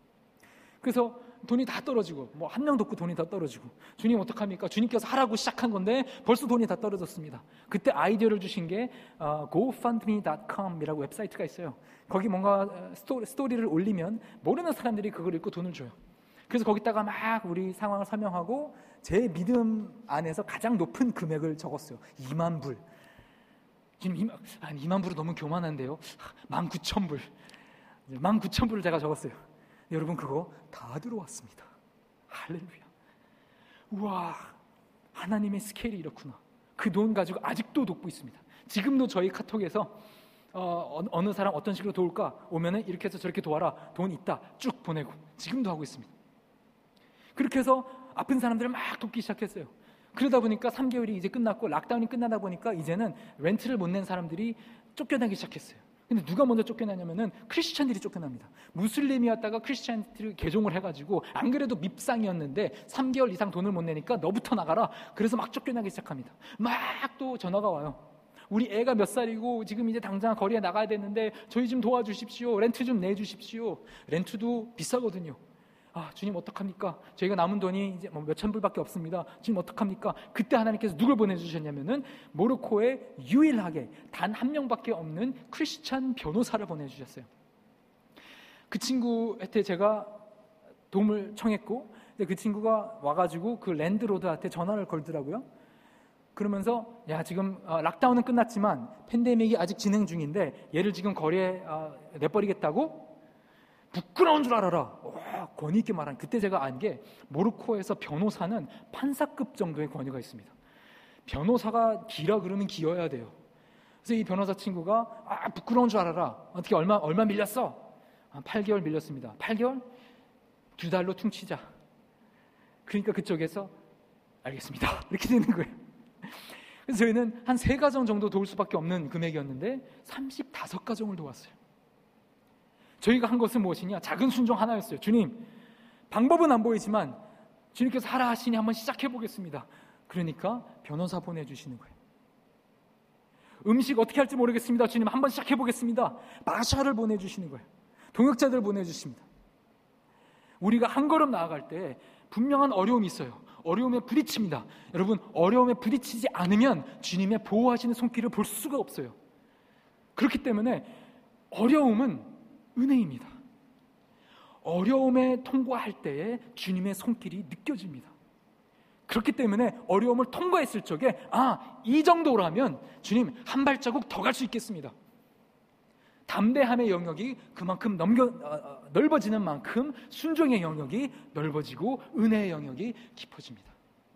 그래서 돈이 다 떨어지고 한 명도 없고 돈이 다 떨어지고 주님 어떡합니까? 주님께서 하라고 시작한 건데 벌써 돈이 다 떨어졌습니다. 그때 아이디어를 주신 게 gofundme.com이라고 웹사이트가 있어요. 거기 뭔가 스토리를 올리면 모르는 사람들이 그걸 읽고 돈을 줘요. 그래서 거기다가 막 우리 상황을 설명하고 제 믿음 안에서 가장 높은 금액을 적었어요. 2만 불. 지금 2만 불은 너무 교만한데요. 19,000불. 19,000불을 제가 적었어요. 여러분 그거 다 들어왔습니다. 할렐루야. 우와, 하나님의 스케일이 이렇구나. 그 돈 가지고 아직도 돕고 있습니다. 지금도 저희 카톡에서 어느 사람 어떤 식으로 도울까 오면은 이렇게 해서 저렇게 도와라. 돈 있다. 쭉 보내고 지금도 하고 있습니다. 그렇게 해서 아픈 사람들을 막 돕기 시작했어요. 그러다 보니까 3개월이 이제 끝났고 락다운이 끝나다 보니까 이제는 렌트를 못 낸 사람들이 쫓겨나기 시작했어요. 근데 누가 먼저 쫓겨나냐면은 크리스찬들이 쫓겨납니다. 무슬림이었다가 크리스찬들을 개종을 해가지고 안 그래도 밉상이었는데 3개월 이상 돈을 못 내니까 너부터 나가라. 그래서 막 쫓겨나기 시작합니다. 막 또 전화가 와요. 우리 애가 몇 살이고 지금 이제 당장 거리에 나가야 되는데 저희 좀 도와주십시오. 렌트 좀 내주십시오. 렌트도 비싸거든요. 주님 어떡합니까? 저희가 남은 돈이 이제 몇천 불밖에 없습니다. 주님 어떡합니까? 그때 하나님께서 누굴 보내주셨냐면은 모로코에 유일하게 단 한 명밖에 없는 크리스찬 변호사를 보내주셨어요. 그 친구한테 제가 도움을 청했고 그 친구가 와가지고 그 랜드로드한테 전화를 걸더라고요. 그러면서 지금 락다운은 끝났지만 팬데믹이 아직 진행 중인데 얘를 지금 거리에 내버리겠다고? 부끄러운 줄 알아라. 권위 있게 말한. 그때 제가 안 게 모로코에서 변호사는 판사급 정도의 권위가 있습니다. 변호사가 기라 그러면 기어야 돼요. 그래서 이 변호사 친구가 부끄러운 줄 알아라. 어떻게 얼마 밀렸어? 8개월 밀렸습니다. 8개월? 2달로 퉁치자. 그러니까 그쪽에서 알겠습니다. 이렇게 되는 거예요. 그래서 저희는 한 3가정 정도 도울 수밖에 없는 금액이었는데 35가정을 도왔어요. 저희가 한 것은 무엇이냐? 작은 순종 하나였어요. 주님, 방법은 안 보이지만 주님께서 하라 하시니 한번 시작해 보겠습니다. 그러니까 변호사 보내주시는 거예요. 음식 어떻게 할지 모르겠습니다. 주님 한번 시작해 보겠습니다. 마샤를 보내주시는 거예요. 동역자들 보내주십니다. 우리가 한 걸음 나아갈 때 분명한 어려움이 있어요. 어려움에 부딪힙니다. 여러분, 어려움에 부딪히지 않으면 주님의 보호하시는 손길을 볼 수가 없어요. 그렇기 때문에 어려움은 은혜입니다. 어려움에 통과할 때에 주님의 손길이 느껴집니다. 그렇기 때문에 어려움을 통과했을 적에 이 정도라면 주님 한 발자국 더 갈 수 있겠습니다. 담대함의 영역이 그만큼 넓어지는 만큼 순종의 영역이 넓어지고 은혜의 영역이 깊어집니다.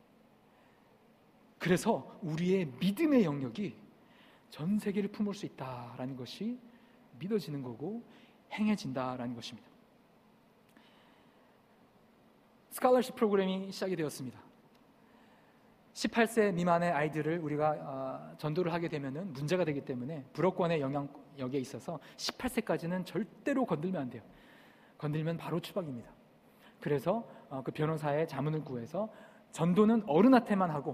그래서 우리의 믿음의 영역이 전 세계를 품을 수 있다라는 것이 믿어지는 거고 행해진다라는 것입니다. 스칼러십 프로그램이 시작이 되었습니다. 18세 미만의 아이들을 우리가 전도를 하게 되면은 문제가 되기 때문에 불어권의 영향력에 있어서 18세까지는 절대로 건들면 안 돼요. 건들면 바로 추방입니다. 그래서 그 변호사의 자문을 구해서 전도는 어른한테만 하고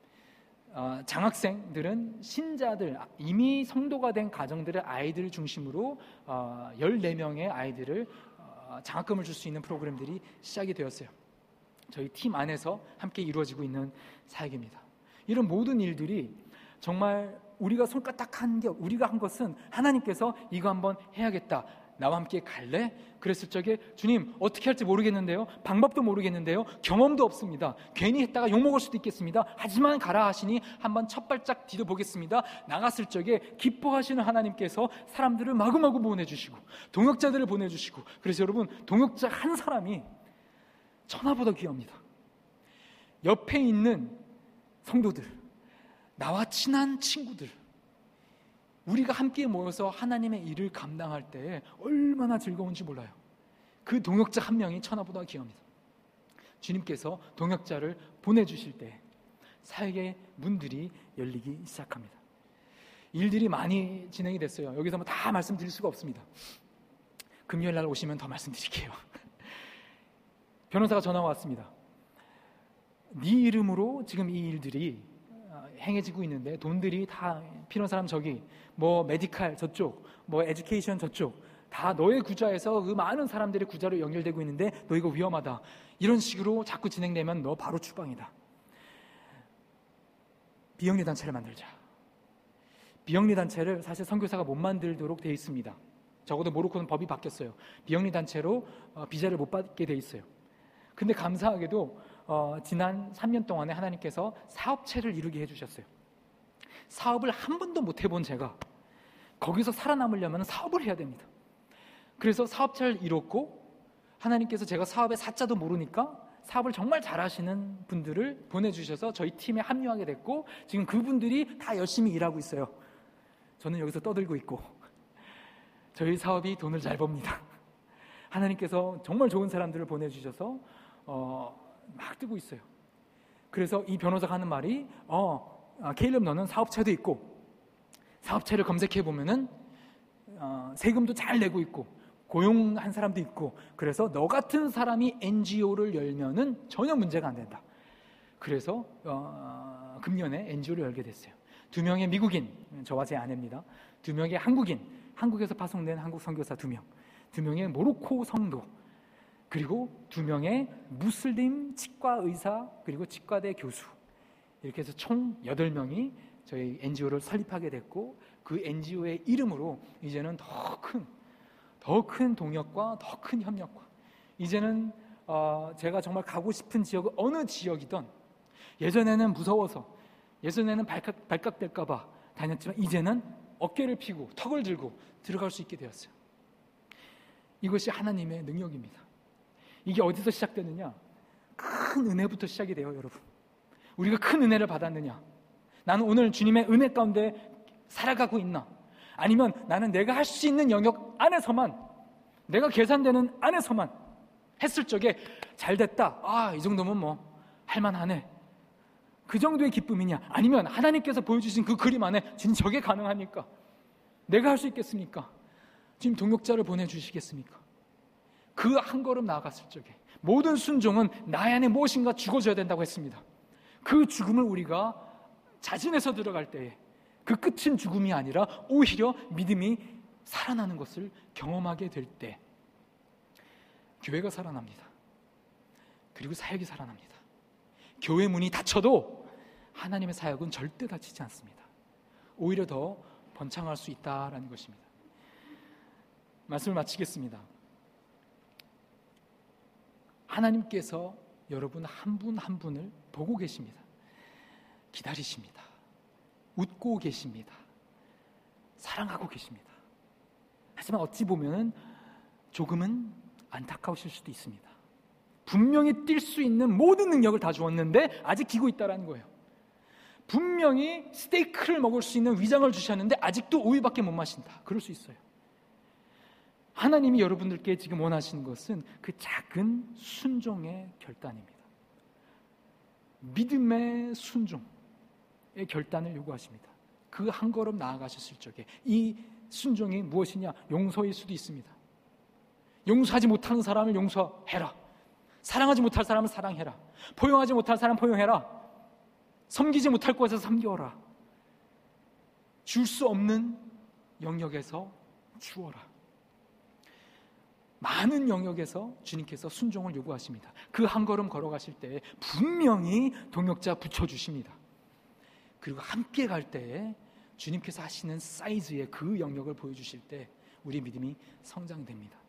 장학생들은 신자들, 이미 성도가 된 가정들의 아이들을 중심으로 14명의 아이들을 장학금을 줄 수 있는 프로그램들이 시작이 되었어요. 저희 팀 안에서 함께 이루어지고 있는 사역입니다. 이런 모든 일들이 정말 우리가 손까딱 우리가 한 것은 하나님께서 이거 한번 해야겠다, 나와 함께 갈래? 그랬을 적에 주님 어떻게 할지 모르겠는데요, 방법도 모르겠는데요, 경험도 없습니다, 괜히 했다가 욕먹을 수도 있겠습니다, 하지만 가라 하시니 한번 첫 발짝 디뎌보겠습니다. 나갔을 적에 기뻐하시는 하나님께서 사람들을 마구마구 보내주시고 동역자들을 보내주시고, 그래서 여러분, 동역자 한 사람이 천하보다 귀합니다. 옆에 있는 성도들, 나와 친한 친구들, 우리가 함께 모여서 하나님의 일을 감당할 때 얼마나 즐거운지 몰라요. 그 동역자 한 명이 천하보다 귀합니다. 주님께서 동역자를 보내주실 때 사역의 문들이 열리기 시작합니다. 일들이 많이 진행이 됐어요. 여기서 뭐 다 말씀드릴 수가 없습니다. 금요일 날 오시면 더 말씀드릴게요. 변호사가 전화가 왔습니다. 네 이름으로 지금 이 일들이 행해지고 있는데 돈들이 다 필요한 사람 저기, 뭐 메디칼 저쪽, 뭐 에듀케이션 저쪽, 다 너의 구좌에서 그 많은 사람들의 구좌로 연결되고 있는데 너 이거 위험하다, 이런 식으로 자꾸 진행되면 너 바로 추방이다. 비영리 단체를 만들자. 비영리 단체를 사실 선교사가 못 만들도록 되어 있습니다. 적어도 모로코는 법이 바뀌었어요. 비영리 단체로 비자를 못 받게 되어 있어요. 근데 감사하게도 지난 3년 동안에 하나님께서 사업체를 이루게 해주셨어요. 사업을 한 번도 못 해본 제가 거기서 살아남으려면 사업을 해야 됩니다. 그래서 사업체를 이뤘고, 하나님께서 제가 사업의 사자도 모르니까 사업을 정말 잘하시는 분들을 보내주셔서 저희 팀에 합류하게 됐고, 지금 그분들이 다 열심히 일하고 있어요. 저는 여기서 떠들고 있고, 저희 사업이 돈을 잘 법니다. 하나님께서 정말 좋은 사람들을 보내주셔서 막 뜨고 있어요. 그래서 이 변호사가 하는 말이 케일럽, 너는 사업체도 있고 사업체를 검색해 보면은 세금도 잘 내고 있고 고용한 사람도 있고, 그래서 너 같은 사람이 NGO를 열면은 전혀 문제가 안 된다. 그래서 금년에 NGO를 열게 됐어요. 2명의 미국인, 저와 제 아내입니다. 2명의 한국인, 한국에서 파송된 한국 선교사 2명, 2명의 모로코 성도, 그리고 2명의 무슬림 치과 의사, 그리고 치과대 교수, 이렇게 해서 총 8명이 저희 NGO를 설립하게 됐고, 그 NGO의 이름으로 이제는 더 큰 동역과 더 큰 협력과, 이제는 제가 정말 가고 싶은 지역은 어느 지역이든, 예전에는 무서워서, 예전에는 발각될까 봐 다녔지만 이제는 어깨를 펴고 턱을 들고 들어갈 수 있게 되었어요. 이것이 하나님의 능력입니다. 이게 어디서 시작되느냐? 큰 은혜부터 시작이 돼요, 여러분. 우리가 큰 은혜를 받았느냐? 나는 오늘 주님의 은혜 가운데 살아가고 있나? 아니면 나는 내가 할 수 있는 영역 안에서만, 내가 계산되는 안에서만 했을 적에 잘됐다, 이 정도면 뭐 할만하네, 그 정도의 기쁨이냐? 아니면 하나님께서 보여주신 그 그림 안에 진짜 저게 가능합니까? 내가 할 수 있겠습니까? 지금 동역자를 보내주시겠습니까? 그 한 걸음 나아갔을 적에 모든 순종은 나의 안에 무엇인가 죽어져야 된다고 했습니다. 그 죽음을 우리가 자진해서 들어갈 때에 그 끝은 죽음이 아니라 오히려 믿음이 살아나는 것을 경험하게 될 때 교회가 살아납니다. 그리고 사역이 살아납니다. 교회 문이 닫혀도 하나님의 사역은 절대 닫히지 않습니다. 오히려 더 번창할 수 있다라는 것입니다. 말씀을 마치겠습니다. 하나님께서 여러분 한 분 한 분을 보고 계십니다. 기다리십니다. 웃고 계십니다. 사랑하고 계십니다. 하지만 어찌 보면 조금은 안타까우실 수도 있습니다. 분명히 뛸 수 있는 모든 능력을 다 주었는데 아직 기고 있다는 거예요. 분명히 스테이크를 먹을 수 있는 위장을 주셨는데 아직도 우유밖에 못 마신다. 그럴 수 있어요. 하나님이 여러분들께 지금 원하시는 것은 그 작은 순종의 결단입니다. 믿음의 순종의 결단을 요구하십니다. 그 한 걸음 나아가셨을 적에 이 순종이 무엇이냐? 용서일 수도 있습니다. 용서하지 못하는 사람을 용서해라. 사랑하지 못할 사람을 사랑해라. 포용하지 못할 사람 포용해라. 섬기지 못할 곳에서 섬겨라. 줄 수 없는 영역에서 주어라. 많은 영역에서 주님께서 순종을 요구하십니다. 그 한 걸음 걸어가실 때 분명히 동역자 붙여주십니다. 그리고 함께 갈 때에 주님께서 하시는 사이즈의 그 영역을 보여주실 때 우리 믿음이 성장됩니다.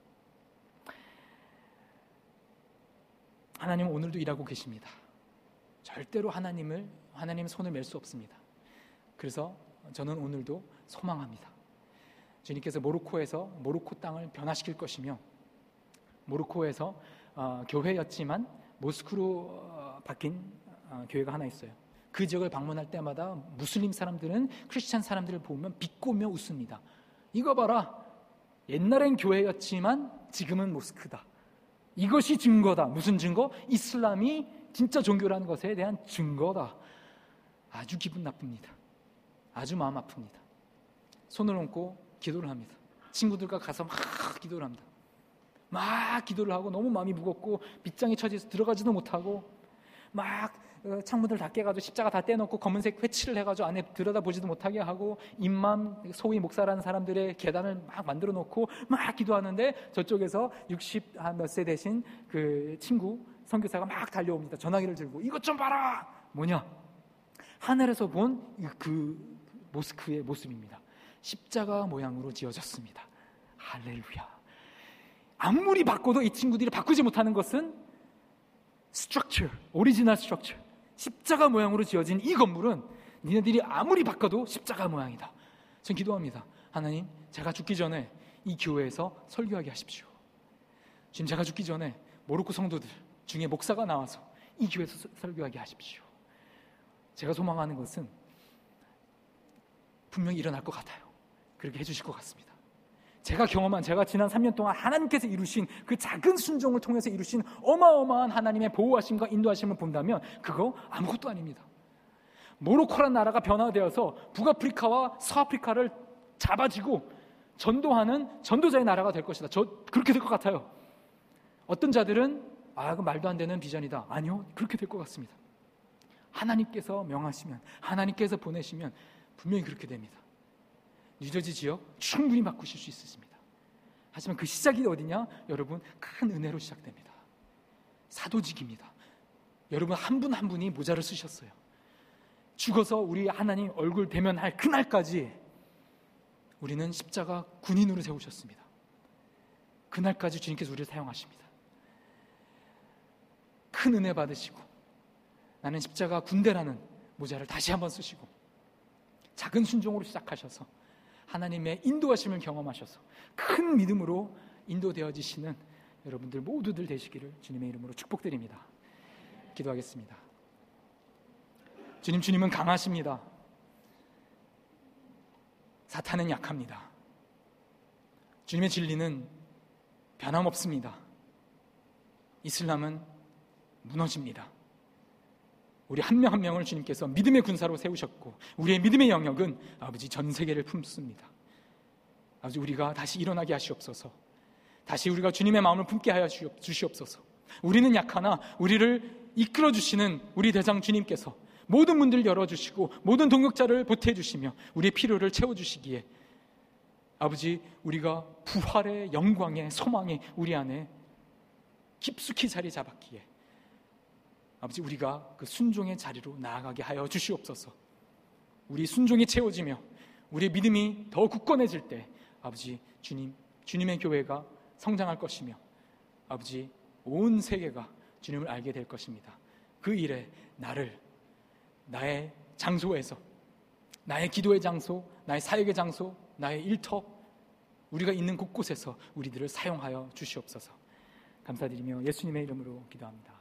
하나님은 오늘도 일하고 계십니다. 절대로 하나님의 손을 맬 수 없습니다. 그래서 저는 오늘도 소망합니다. 주님께서 모로코 땅을 변화시킬 것이며, 모로코에서 교회였지만 모스크로 바뀐 교회가 하나 있어요. 그 지역을 방문할 때마다 무슬림 사람들은 크리스찬 사람들을 보면 비꼬며 웃습니다. 이거 봐라, 옛날엔 교회였지만 지금은 모스크다. 이것이 증거다. 무슨 증거? 이슬람이 진짜 종교라는 것에 대한 증거다. 아주 기분 나쁩니다. 아주 마음 아픕니다. 손을 얹고 기도를 합니다. 친구들과 가서 막 기도를 합니다. 막 기도를 하고 너무 마음이 무겁고 빗장이 쳐져서 들어가지도 못하고 막 창문들 다 깨가지고 십자가 다 떼놓고 검은색 회칠을 해가지고 안에 들여다보지도 못하게 하고, 임맘 소위 목사라는 사람들의 계단을 막 만들어 놓고 막 기도하는데 저쪽에서 60 몇 세 되신 그 친구 선교사가 막 달려옵니다. 전화기를 들고 이것 좀 봐라. 뭐냐? 하늘에서 본 그 모스크의 모습입니다. 십자가 모양으로 지어졌습니다. 할렐루야. 아무리 바꿔도 이 친구들이 바꾸지 못하는 것은 스트럭처, 오리지널 스트럭처, 십자가 모양으로 지어진 이 건물은 니네들이 아무리 바꿔도 십자가 모양이다. 전 기도합니다. 하나님, 제가 죽기 전에 이 교회에서 설교하게 하십시오. 지금 제가 죽기 전에 모로코 성도들 중에 목사가 나와서 이 교회에서 설교하게 하십시오. 제가 소망하는 것은 분명히 일어날 것 같아요. 그렇게 해주실 것 같습니다. 제가 지난 3년 동안 하나님께서 이루신 그 작은 순종을 통해서 이루신 어마어마한 하나님의 보호하심과 인도하심을 본다면 그거 아무것도 아닙니다. 모로코란 나라가 변화되어서 북아프리카와 서아프리카를 잡아지고 전도하는 전도자의 나라가 될 것이다. 그렇게 될 것 같아요. 어떤 자들은 그 말도 안 되는 비전이다. 아니요, 그렇게 될 것 같습니다. 하나님께서 명하시면, 하나님께서 보내시면 분명히 그렇게 됩니다. 뉴저지 지역 충분히 바꾸실 수 있습니다. 하지만 그 시작이 어디냐? 여러분, 큰 은혜로 시작됩니다. 사도직입니다. 여러분 한 분 한 분이 모자를 쓰셨어요. 죽어서 우리 하나님 얼굴 대면할 그날까지 우리는 십자가 군인으로 세우셨습니다. 그날까지 주님께서 우리를 사용하십니다. 큰 은혜 받으시고 나는 십자가 군대라는 모자를 다시 한번 쓰시고 작은 순종으로 시작하셔서 하나님의 인도하심을 경험하셔서 큰 믿음으로 인도되어지시는 여러분들 모두들 되시기를 주님의 이름으로 축복드립니다. 기도하겠습니다. 주님은 강하십니다. 사탄은 약합니다. 주님의 진리는 변함없습니다. 이슬람은 무너집니다. 우리 한 명 한 명을 주님께서 믿음의 군사로 세우셨고 우리의 믿음의 영역은 아버지 전 세계를 품습니다. 아버지, 우리가 다시 일어나게 하시옵소서. 다시 우리가 주님의 마음을 품게 하여 주시옵소서. 우리는 약하나 우리를 이끌어주시는 우리 대장 주님께서 모든 문들을 열어주시고 모든 동역자를 보태주시며 우리의 필요를 채워주시기에 아버지, 우리가 부활의 영광의 소망이 우리 안에 깊숙이 자리 잡았기에 아버지, 우리가 그 순종의 자리로 나아가게 하여 주시옵소서. 우리 순종이 채워지며 우리의 믿음이 더 굳건해질 때 아버지, 주님의 교회가 성장할 것이며 아버지, 온 세계가 주님을 알게 될 것입니다. 그 일에 나의 장소에서, 나의 기도의 장소, 나의 사역의 장소, 나의 일터, 우리가 있는 곳곳에서 우리들을 사용하여 주시옵소서. 감사드리며 예수님의 이름으로 기도합니다.